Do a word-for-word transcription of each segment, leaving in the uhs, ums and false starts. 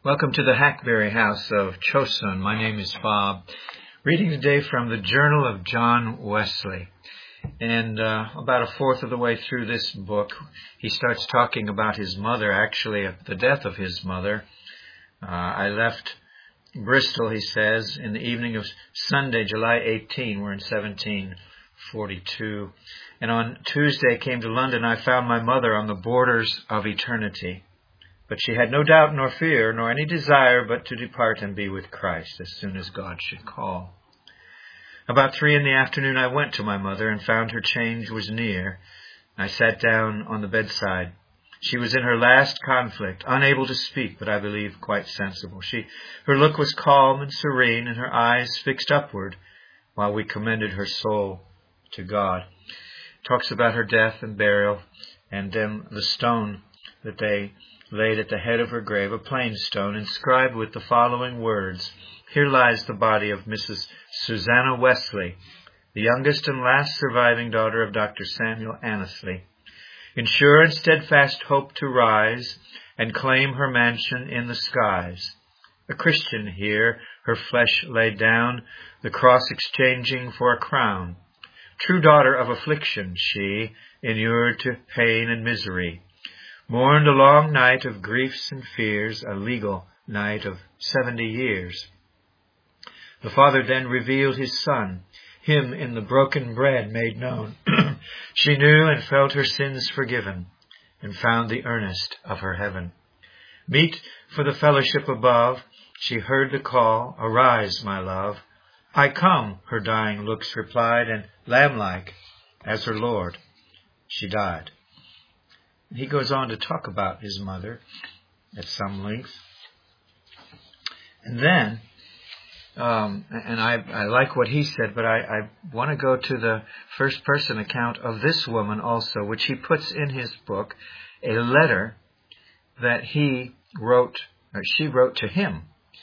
Welcome to the Hackberry House of Chosun. My name is Bob. Reading today from the Journal of John Wesley. And uh, about a fourth of the way through this book, he starts talking about his mother, actually the death of his mother. Uh, I left Bristol, he says, in the evening of Sunday, July eighteenth. We're in seventeen forty-two. And on Tuesday came to London. I found my mother on the borders of eternity. But she had no doubt nor fear, nor any desire but to depart and be with Christ as soon as God should call. About three in the afternoon I went to my mother and found her change was near. I sat down on the bedside. She was in her last conflict, unable to speak, but I believe quite sensible. She, her look was calm and serene, and her eyes fixed upward, while we commended her soul to God. Talks about her death and burial, and then the stone that they laid at the head of her grave, a plain stone, inscribed with the following words: "Here lies the body of Missus Susanna Wesley, the youngest and last surviving daughter of Doctor Samuel Annesley, in sure and steadfast hope to rise and claim her mansion in the skies. A Christian here, her flesh laid down, the cross exchanging for a crown. True daughter of affliction, she, inured to pain and misery, mourned a long night of griefs and fears, a legal night of seventy years. The Father then revealed his Son, him in the broken bread made known. She knew and felt her sins forgiven, and found the earnest of her heaven. Meet for the fellowship above, she heard the call, arise, my love. I come, her dying looks replied, and lamb-like as her Lord, she died." He goes on to talk about his mother at some length. And then, um, and I, I like what he said, but I, I want to go to the first person account of this woman also, which he puts in his book, a letter that he wrote, or she wrote to him,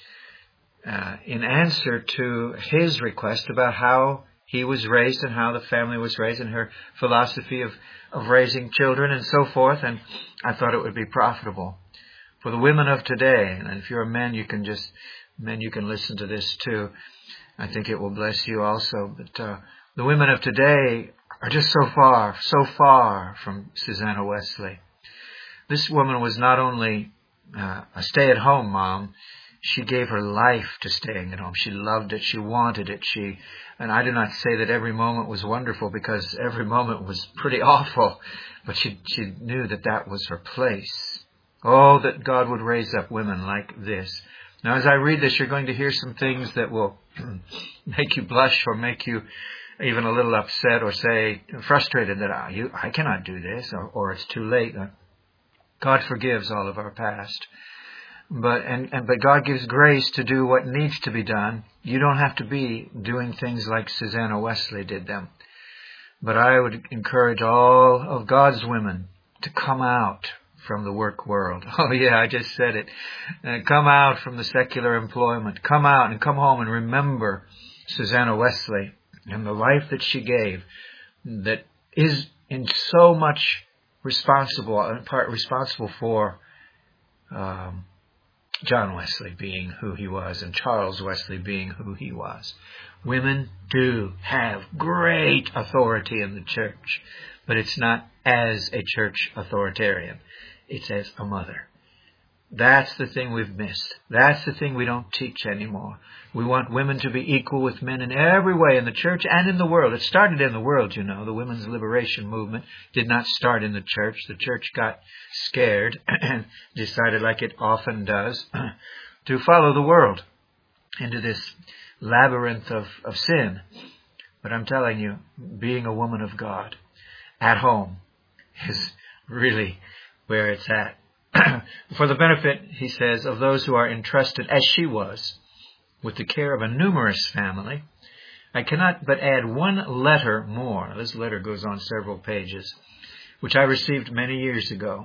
uh, in answer to his request about how he was raised and how the family was raised and her philosophy of, of raising children and so forth. And I thought it would be profitable for the women of today. And if you're a man, you can just, men, you can listen to this too. I think it will bless you also. But uh, the women of today are just so far, so far from Susanna Wesley. This woman was not only uh, a stay-at-home mom, she gave her life to staying at home. She loved it. She wanted it. She, and I do not say that every moment was wonderful, because every moment was pretty awful. But she, she knew that that was her place. Oh, that God would raise up women like this. Now, as I read this, you're going to hear some things that will make you blush or make you even a little upset or say frustrated that I, you, I cannot do this, or, or it's too late. God forgives all of our past. But and, and but God gives grace to do what needs to be done. You don't have to be doing things like Susanna Wesley did them. But I would encourage all of God's women to come out from the work world. Oh yeah, I just said it. Uh, come out from the secular employment. Come out and come home and remember Susanna Wesley and the life that she gave, that is in so much responsible, in part responsible for um, John Wesley being who he was and Charles Wesley being who he was. Women do have great authority in the church, but it's not as a church authoritarian. It's as a mother. That's the thing we've missed. That's the thing we don't teach anymore. We want women to be equal with men in every way, in the church and in the world. It started in the world, you know. The women's liberation movement did not start in the church. The church got scared and decided, like it often does, to follow the world into this labyrinth of, of sin. But I'm telling you, being a woman of God at home is really where it's at. For the benefit, he says, of those who are entrusted, as she was, with the care of a numerous family, I cannot but add one letter more. This letter goes on several pages, which I received many years ago.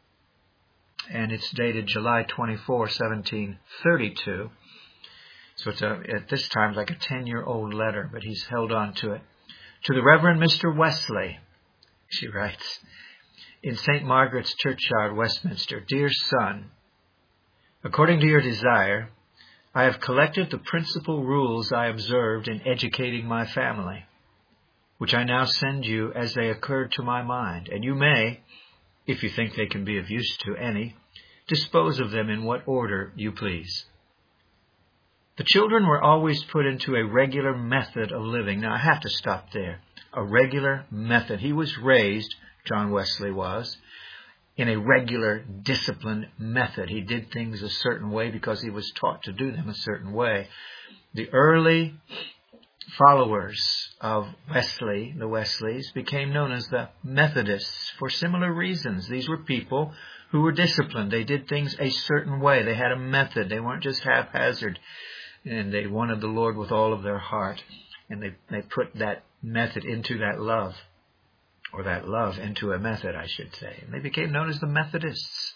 And it's dated July twenty-fourth, seventeen thirty-two. So it's a, at this time like a ten-year-old letter, but he's held on to it. To the Reverend Mister Wesley, she writes, in Saint Margaret's Churchyard, Westminster, dear son, According to your desire, I have collected the principal rules I observed in educating my family, which I now send you as they occurred to my mind, and you may, if you think they can be of use to any, dispose of them in what order you please. The children were always put into a regular method of living. Now, I have to stop there. A regular method. He was raised, John Wesley was, in a regular, disciplined method. He did things a certain way because he was taught to do them a certain way. The early followers of Wesley, the Wesleys, became known as the Methodists for similar reasons. These were people who were disciplined. They did things a certain way. They had a method. They weren't just haphazard. And they wanted the Lord with all of their heart. And they, they put that method into that love. Or that love into a method, I should say. And they became known as the Methodists.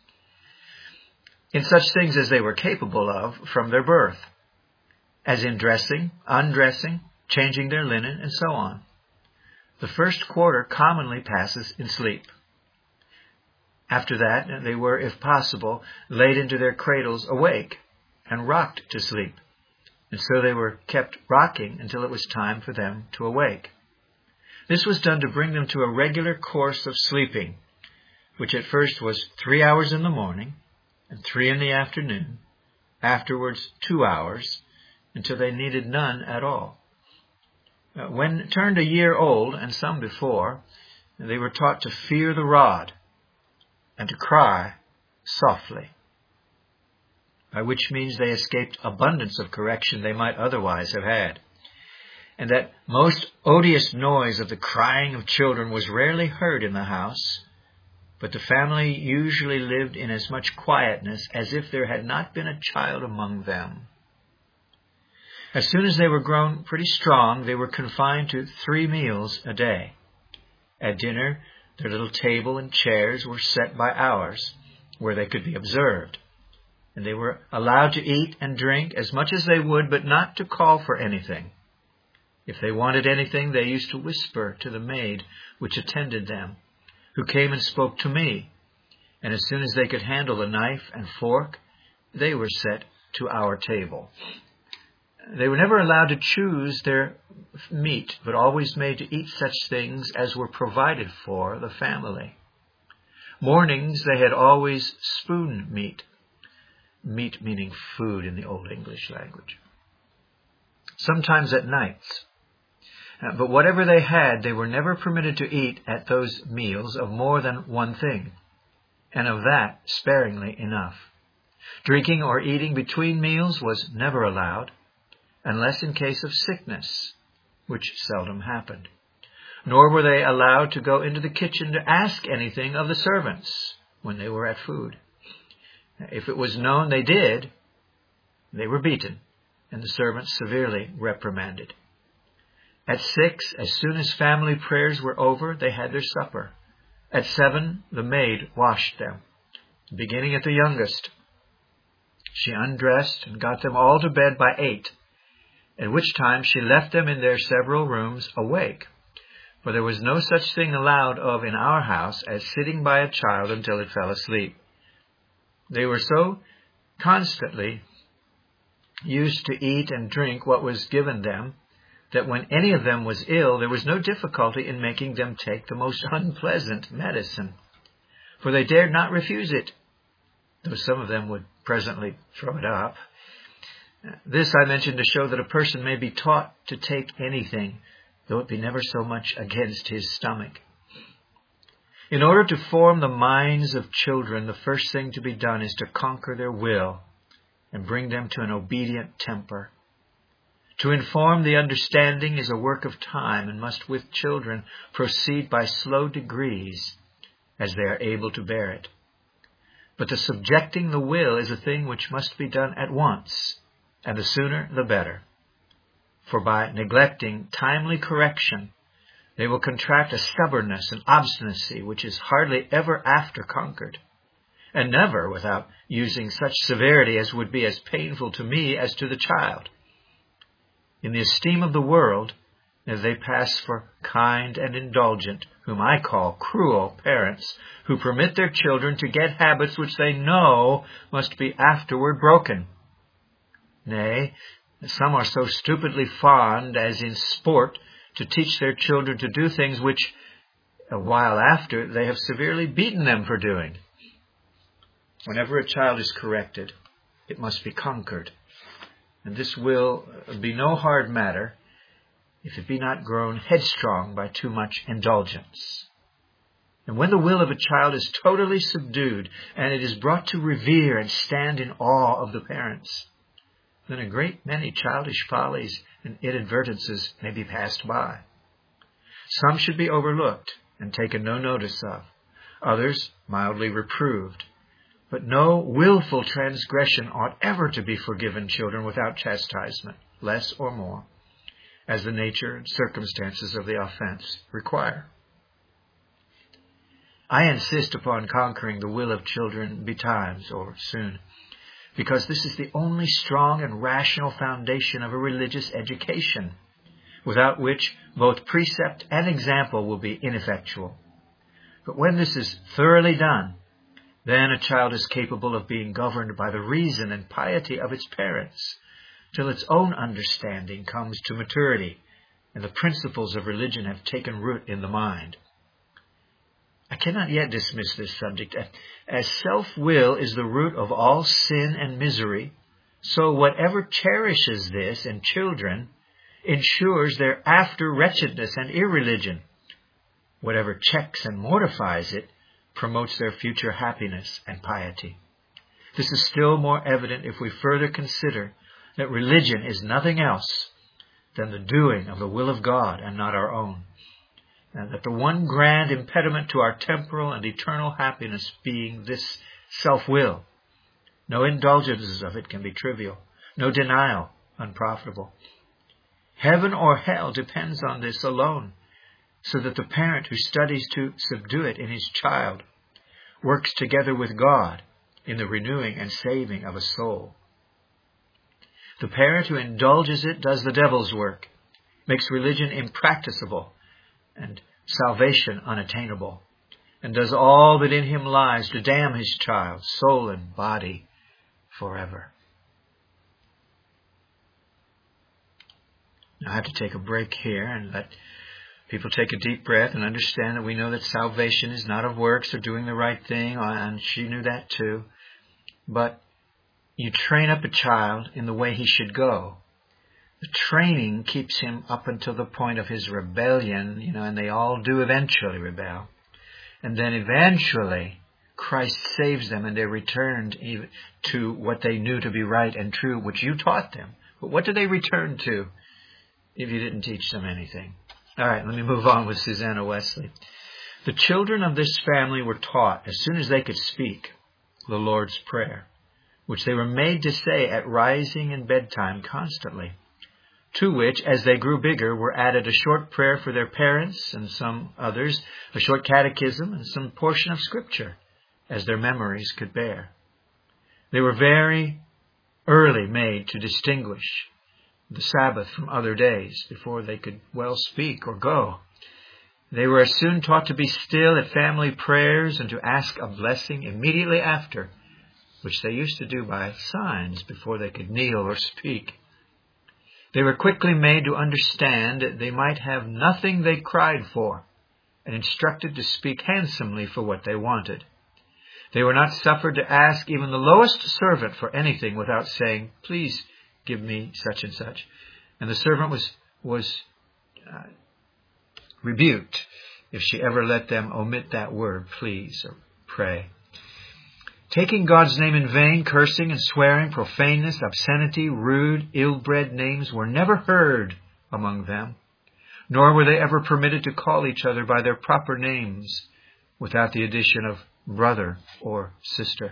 In such things as they were capable of from their birth. As in dressing, undressing, changing their linen, and so on. The first quarter commonly passes in sleep. After that, they were, if possible, laid into their cradles awake and rocked to sleep. And so they were kept rocking until it was time for them to awake. This was done to bring them to a regular course of sleeping, which at first was three hours in the morning and three in the afternoon, afterwards two hours, until they needed none at all. When turned a year old, and some before, they were taught to fear the rod and to cry softly, by which means they escaped abundance of correction they might otherwise have had. And that most odious noise of the crying of children was rarely heard in the house, but the family usually lived in as much quietness as if there had not been a child among them. As soon as they were grown pretty strong, they were confined to three meals a day. At dinner, their little table and chairs were set by hours, where they could be observed. And they were allowed to eat and drink as much as they would, but not to call for anything. If they wanted anything, they used to whisper to the maid which attended them, who came and spoke to me. And as soon as they could handle a knife and fork, they were set to our table. They were never allowed to choose their meat, but always made to eat such things as were provided for the family. Mornings they had always spoon meat. Meat meaning food in the Old English language. Sometimes at nights. Uh, but whatever they had, they were never permitted to eat at those meals of more than one thing, and of that sparingly enough. Drinking or eating between meals was never allowed, unless in case of sickness, which seldom happened. Nor were they allowed to go into the kitchen to ask anything of the servants when they were at food. If it was known they did, they were beaten, and the servants severely reprimanded. At six, as soon as family prayers were over, they had their supper. At seven, the maid washed them, beginning at the youngest. She undressed and got them all to bed by eight, at which time she left them in their several rooms awake, for there was no such thing allowed of in our house as sitting by a child until it fell asleep. They were so constantly used to eat and drink what was given them, that when any of them was ill, there was no difficulty in making them take the most unpleasant medicine, for they dared not refuse it, though some of them would presently throw it up. This I mention to show that a person may be taught to take anything, though it be never so much against his stomach. In order to form the minds of children, the first thing to be done is to conquer their will and bring them to an obedient temper. To inform the understanding is a work of time and must with children proceed by slow degrees as they are able to bear it. But the subjecting the will is a thing which must be done at once, and the sooner the better. For by neglecting timely correction, they will contract a stubbornness and obstinacy which is hardly ever after conquered, and never without using such severity as would be as painful to me as to the child. In the esteem of the world, as they pass for kind and indulgent, whom I call cruel parents, who permit their children to get habits which they know must be afterward broken. Nay, some are so stupidly fond, as in sport, to teach their children to do things which, a while after, they have severely beaten them for doing. Whenever a child is corrected, it must be conquered. And this will be no hard matter, if it be not grown headstrong by too much indulgence. And when the will of a child is totally subdued, and it is brought to revere and stand in awe of the parents, then a great many childish follies and inadvertences may be passed by. Some should be overlooked and taken no notice of, others mildly reproved. But no willful transgression ought ever to be forgiven children without chastisement, less or more, as the nature and circumstances of the offense require. I insist upon conquering the will of children betimes or soon, because this is the only strong and rational foundation of a religious education, without which both precept and example will be ineffectual. But when this is thoroughly done, then a child is capable of being governed by the reason and piety of its parents, till its own understanding comes to maturity, and the principles of religion have taken root in the mind. I cannot yet dismiss this subject. As self-will is the root of all sin and misery, so whatever cherishes this in children ensures their after wretchedness and irreligion. Whatever checks and mortifies it promotes their future happiness and piety. This is still more evident if we further consider that religion is nothing else than the doing of the will of God and not our own, and that the one grand impediment to our temporal and eternal happiness being this self-will. No indulgences of it can be trivial, no denial unprofitable. Heaven or hell depends on this alone, so that the parent who studies to subdue it in his child works together with God in the renewing and saving of a soul. The parent who indulges it does the devil's work, makes religion impracticable and salvation unattainable, and does all that in him lies to damn his child, soul and body, forever. Now I have to take a break here and let people take a deep breath and understand that we know that salvation is not of works or doing the right thing, and she knew that too. But you train up a child in the way he should go. The training keeps him up until the point of his rebellion, you know, and they all do eventually rebel. And then eventually Christ saves them and they're returned to what they knew to be right and true, which you taught them. But what do they return to if you didn't teach them anything? All right, let me move on with Susanna Wesley. The children of this family were taught, as soon as they could speak, the Lord's Prayer, which they were made to say at rising and bedtime constantly, to which, as they grew bigger, were added a short prayer for their parents and some others, a short catechism, and some portion of Scripture, as their memories could bear. They were very early made to distinguish the Sabbath from other days before they could well speak or go. They were as soon taught to be still at family prayers and to ask a blessing immediately after, which they used to do by signs before they could kneel or speak. They were quickly made to understand that they might have nothing they cried for, and instructed to speak handsomely for what they wanted. They were not suffered to ask even the lowest servant for anything without saying, "Please give me such and such." And the servant was was uh, rebuked if she ever let them omit that word, please, or pray. Taking God's name in vain, cursing and swearing, profaneness, obscenity, rude, ill-bred names were never heard among them, nor were they ever permitted to call each other by their proper names without the addition of brother or sister.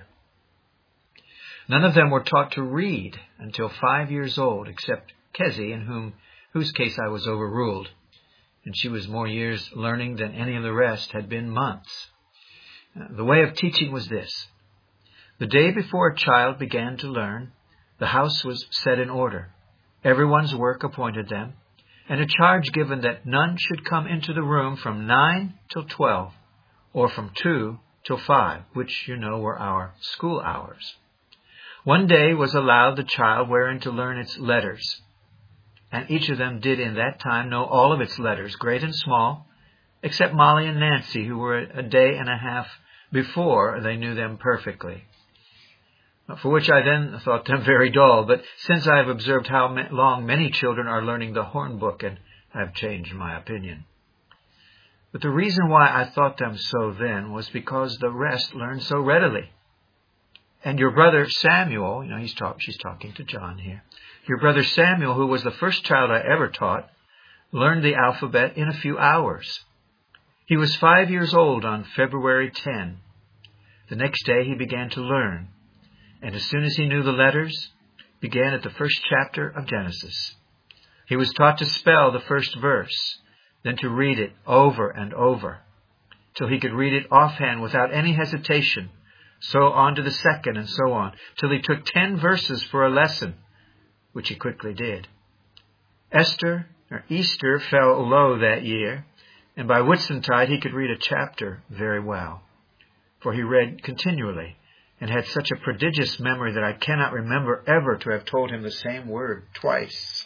None of them were taught to read until five years old, except Kezzy, in whom, whose case I was overruled, and she was more years learning than any of the rest had been months. The way of teaching was this. The day before a child began to learn, the house was set in order, everyone's work appointed them, and a charge given that none should come into the room from nine till twelve, or from two till five, which, you know, were our school hours. One day was allowed the child wherein to learn its letters, and each of them did in that time know all of its letters, great and small, except Molly and Nancy, who were a day and a half before they knew them perfectly, for which I then thought them very dull. But since I have observed how long many children are learning the horn book, and I have changed my opinion. But the reason why I thought them so then was because the rest learned so readily. And your brother Samuel, you know, he's talk, she's talking to John here. Your brother Samuel, who was the first child I ever taught, learned the alphabet in a few hours. He was five years old on February tenth. The next day he began to learn, and as soon as he knew the letters, began at the first chapter of Genesis. He was taught to spell the first verse, then to read it over and over, till he could read it offhand without any hesitation, so on to the second, and so on, till he took ten verses for a lesson, which he quickly did. Esther, or Easter, fell low that year, and by Whitsuntide he could read a chapter very well, for he read continually, and had such a prodigious memory that I cannot remember ever to have told him the same word twice.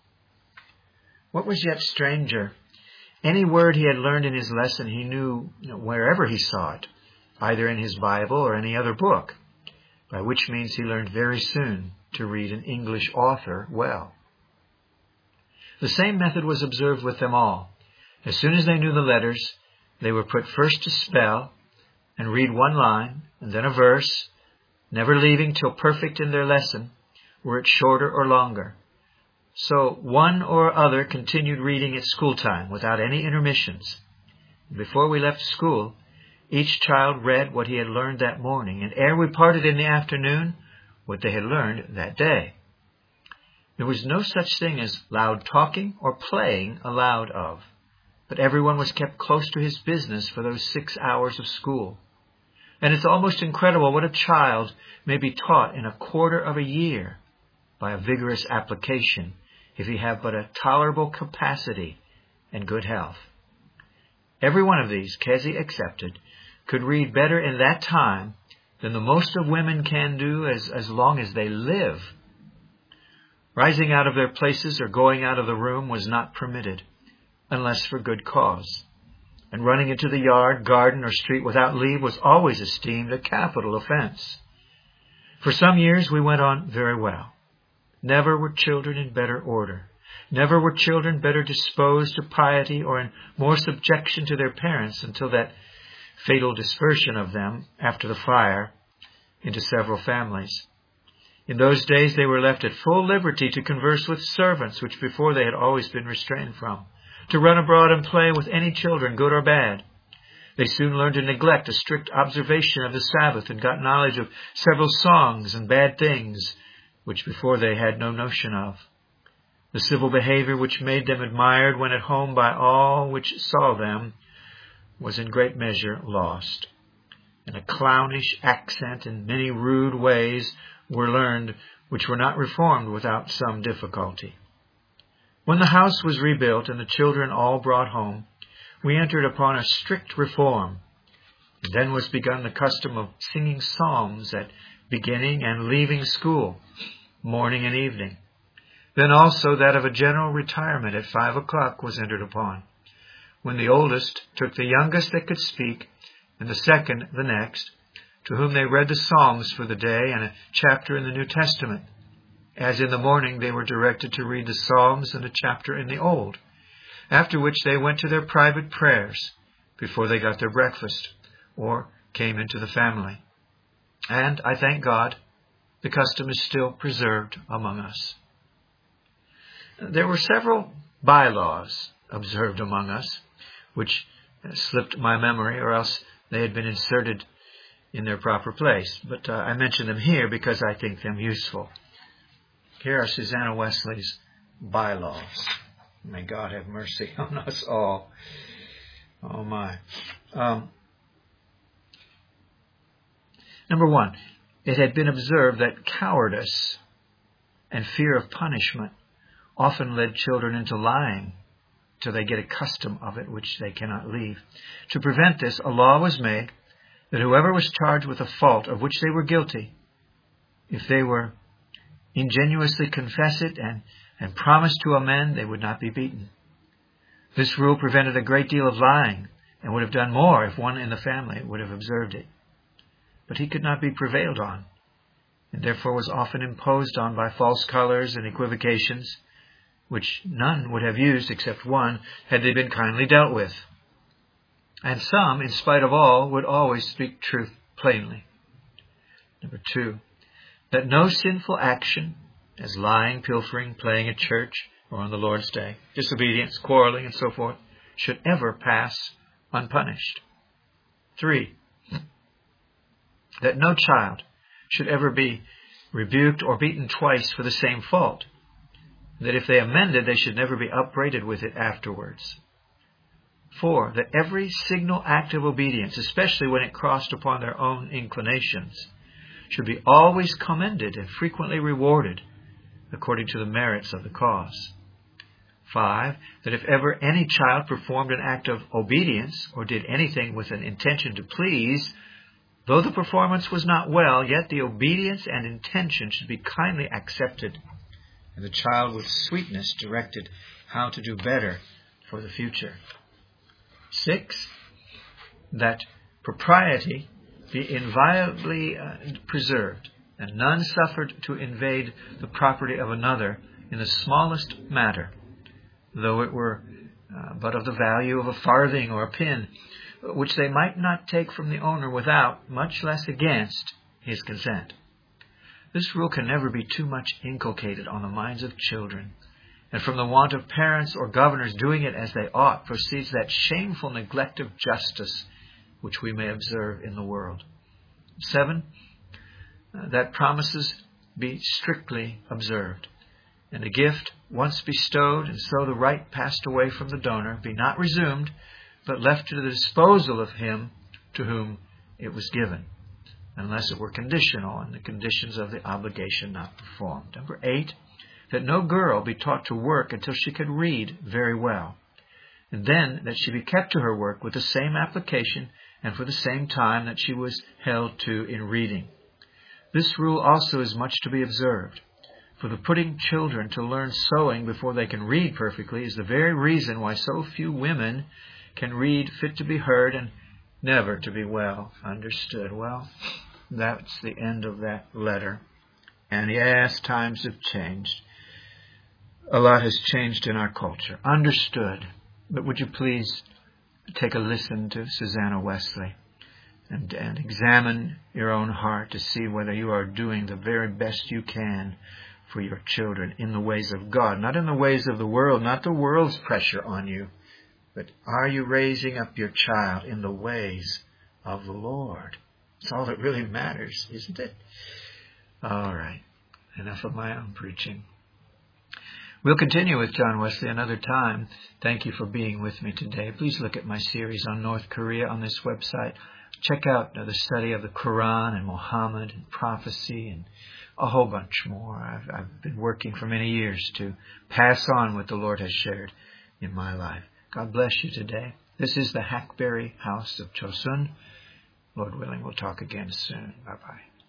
What was yet stranger, any word he had learned in his lesson he knew, you know, wherever he saw it, either in his Bible or any other book, by which means he learned very soon to read an English author well. The same method was observed with them all. As soon as they knew the letters, they were put first to spell and read one line, and then a verse, never leaving till perfect in their lesson, were it shorter or longer. So one or other continued reading at school time without any intermissions. Before we left school, each child read what he had learned that morning, and ere we parted in the afternoon, what they had learned that day. There was no such thing as loud talking or playing allowed of, but everyone was kept close to his business for those six hours of school. And it's almost incredible what a child may be taught in a quarter of a year by a vigorous application, if he have but a tolerable capacity and good health. Every one of these, Kezzy excepted, could read better in that time than the most of women can do as, as long as they live. Rising out of their places or going out of the room was not permitted, unless for good cause. And running into the yard, garden, or street without leave was always esteemed a capital offense. For some years we went on very well. Never were children in better order. Never were children better disposed to piety or in more subjection to their parents until that fatal dispersion of them after the fire into several families. In those days they were left at full liberty to converse with servants, which before they had always been restrained from, to run abroad and play with any children, good or bad. They soon learned to neglect a strict observation of the Sabbath and got knowledge of several songs and bad things, which before they had no notion of. The civil behavior which made them admired when at home by all which saw them was in great measure lost, and a clownish accent and many rude ways were learned which were not reformed without some difficulty. When the house was rebuilt and the children all brought home, we entered upon a strict reform. And then was begun the custom of singing psalms at beginning and leaving school, morning and evening. Then also that of a general retirement at five o'clock was entered upon, when the oldest took the youngest that could speak, and the second the next, to whom they read the Psalms for the day and a chapter in the New Testament, as in the morning they were directed to read the Psalms and a chapter in the Old, after which they went to their private prayers before they got their breakfast or came into the family. And, I thank God, the custom is still preserved among us. There were several bylaws observed among us, which slipped my memory, or else they had been inserted in their proper place. But uh, I mention them here because I think them useful. Here are Susanna Wesley's bylaws. May God have mercy on us all. Oh my. Um, number one, it had been observed that cowardice and fear of punishment often led children into lying till they get a custom of it which they cannot leave. To prevent this, a law was made that whoever was charged with a fault of which they were guilty, if they were ingenuously confess it and, and promise to amend, they would not be beaten. This rule prevented a great deal of lying, and would have done more if one in the family would have observed it. But he could not be prevailed on, and therefore was often imposed on by false colors and equivocations, which none would have used except one, had they been kindly dealt with. And some, in spite of all, would always speak truth plainly. Number two, that no sinful action, as lying, pilfering, playing at church, or on the Lord's Day, disobedience, quarreling, and so forth, should ever pass unpunished. Three, that no child should ever be rebuked or beaten twice for the same fault, that if they amended, they should never be upbraided with it afterwards. Four, that every signal act of obedience, especially when it crossed upon their own inclinations, should be always commended and frequently rewarded according to the merits of the cause. Five, that if ever any child performed an act of obedience or did anything with an intention to please, though the performance was not well, yet the obedience and intention should be kindly accepted, and the child with sweetness directed how to do better for the future. Six, that propriety be inviolably uh, preserved, and none suffered to invade the property of another in the smallest matter, though it were uh, but of the value of a farthing or a pin, which they might not take from the owner without, much less against, his consent. This rule can never be too much inculcated on the minds of children, and from the want of parents or governors doing it as they ought proceeds that shameful neglect of justice which we may observe in the world. Seven, uh, that promises be strictly observed, and the gift, once bestowed, and so the right passed away from the donor, be not resumed, but left to the disposal of him to whom it was given, unless it were conditional, and the conditions of the obligation not performed. Number eight, that no girl be taught to work until she could read very well, and then that she be kept to her work with the same application and for the same time that she was held to in reading. This rule also is much to be observed, for the putting children to learn sewing before they can read perfectly is the very reason why so few women can read fit to be heard and never to be well understood. Well, that's the end of that letter. And yes, times have changed. A lot has changed in our culture. Understood. But would you please take a listen to Susanna Wesley and, and examine your own heart to see whether you are doing the very best you can for your children in the ways of God, not in the ways of the world, not the world's pressure on you, but are you raising up your child in the ways of the Lord? That's all that really matters, isn't it? All right. Enough of my own preaching. We'll continue with John Wesley another time. Thank you for being with me today. Please look at my series on North Korea on this website. Check out the study of the Quran and Muhammad and prophecy and a whole bunch more. I've, I've been working for many years to pass on what the Lord has shared in my life. God bless you today. This is the Hackberry House of Chosun. Lord willing, we'll talk again soon. Bye-bye.